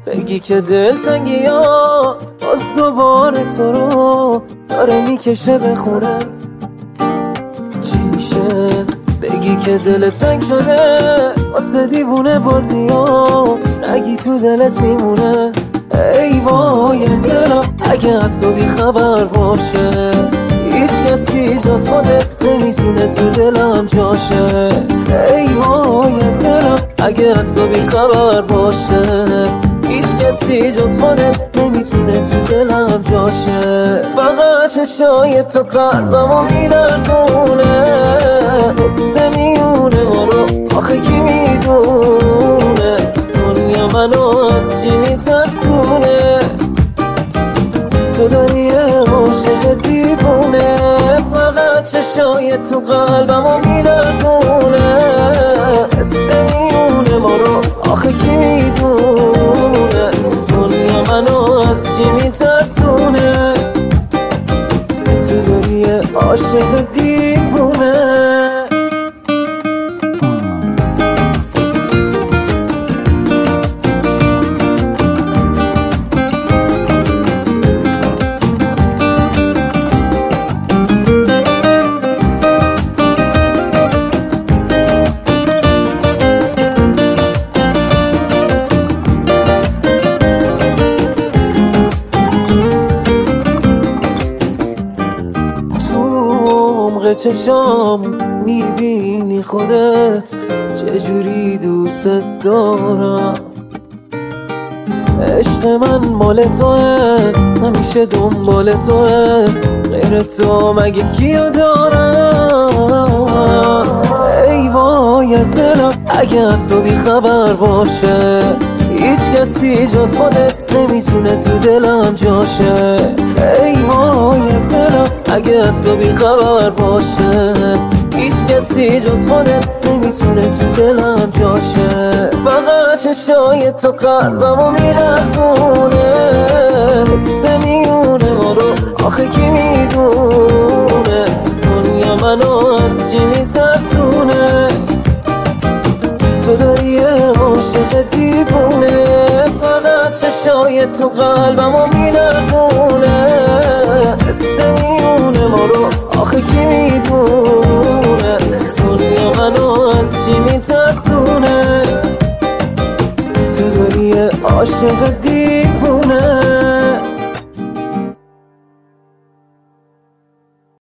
بگی که دلتنگیات باز دوباره تو رو داره میکشه به خونه. چی میشه؟ بگی که دلت تنگ شده واسه دیوونه بازی ها، نگی تو دلت میمونه. ای وای دلم اگه از تو بی خبر باشه، هیچ کسی جز خودت نمیتونه تو دلم جاشه. ای وای دلم اگه از تو بی خبر باشه، هیچ کسی جز خودت نمیتونه تو دلم جاشه. فقط چشای تو قلبمو میلرزونه، حس میونه ما رو آخه کی میدونه، دنیا منو از چی میترسونه. تو داری یه عاشق دیوونه، فقط چشای تو قلبمو میلرزونه، حس میونه ما رو آخه کی میدونه، دنیا منو از چی میترسونه. تو داری یه عاشق دیوونه. چشام میبینی خودت چجوری دوست دارم. عشق من مال توه، همیشه دنبال توه، غیر تو مگه کیو دارم. ای وای از دلم اگه از تو بی خبر باشه، هیچ کسی جز خودت نمیتونه تو دلم جاشه. ای وای از دلم اگه از تو بی خبر باشه، هیچ کسی جز خودت نمیتونه تو دلم جاشه. فقط چشای تو قلبمو میرسونه، حس میونه ما رو آخه کی میدونه، دنیا منو از چی میترسونه. تو داری یه عاشق دیوونه، فقط چشای تو قلبمو میلرزونه.